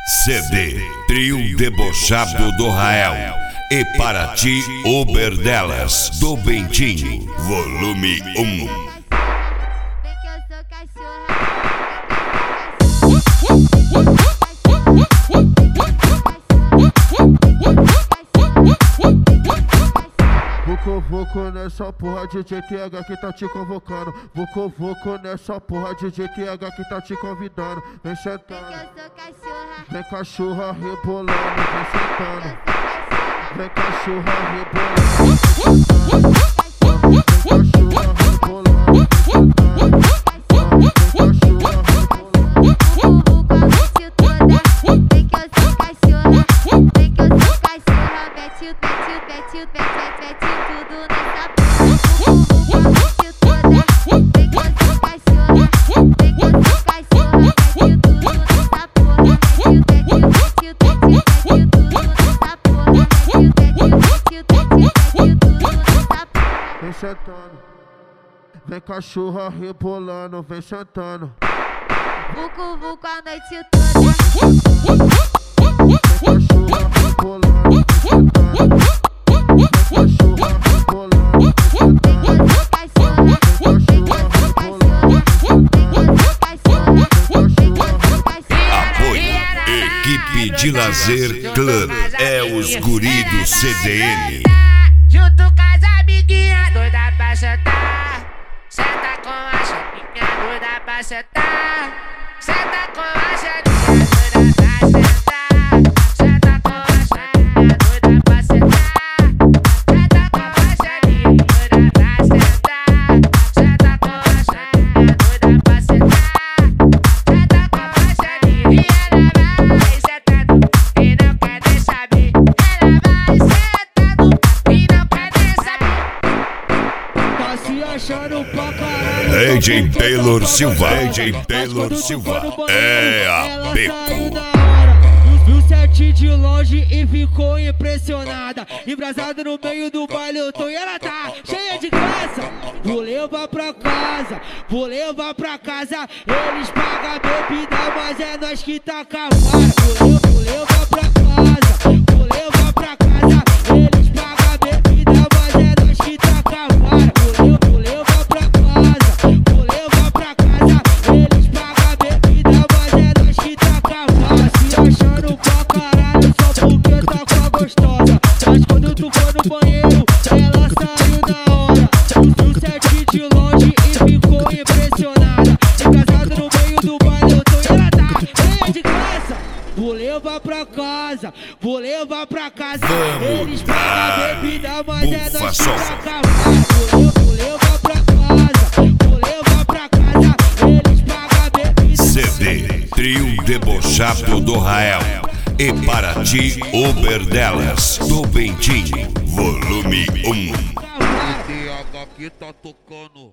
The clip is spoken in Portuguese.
CD Trio Debochado do Rael e para ti Oberdelas do Bentinho, volume 1. Vucu nessa porra, DJ TH que tá te convocando. Vucu nessa porra, DJ TH que tá te convidando. Vem sentando, vem cachorra rebolando. Vem sentando, vem cachorra rebolando. Vem cachorra rebolando. Vem sentando, vem cachorra rebolando, vem sentando. Vucu a noite toda. Vem cachorra rebolando, vem sentando. Vem cachorra rebolando, vem sentando. Vem cachorra rebolando, vem sentando. Apoio Equipe de Lazer Club, é os guri do CDN. Junto com as amiguinhas, doida pra sentar. Senta com a chapinha, doida pra sentar. Senta com a chapinha, doida pra sentar. Senta com a chapinha, doida pra sentar. Senta com a chapinha, doida pra sentar. Senta com a chapinha, doida pra sentar. Senta com a chapinha e ela vai sentando e não quer nem saber. Ela vai sentando e não quer nem saber. Tá se achando pra caralho. DJ Taylor Silva, DJ Taylor Silva, é a Beco. Viu sete de longe e ficou impressionada. Embrasada no meio do baile eu tô e ela tá cheia de graça. Vou levar pra casa, vou levar pra casa. Eles pagam a bebida, mas é nós que tá cavando. Vou levar pra casa, vou levar pra casa. Eles pagam a bebida, mas é nós que tá cavando. Vou levar pra casa, vou levar pra casa. Eles pagam a bebida, mas é nós que tá cavando. Se achando pra caralho só porque tá com a gostosa. Mas quando tu for no banheiro, ela saiu na hora. Viu sete de longe e ficou impressionada. Embrasada no meio do baile eu tô e ela tá cheia de graça. Vou levar pra casa, vou levar pra casa. Eles pagam a bebida, mas é nós que tá cavando. Vou levar pra casa, vou levar pra casa. Eles pagam a bebida. CD Trio Debochado do Rael e para ti Oberdelas do Bentinho, volume 1. TH que tá tocando.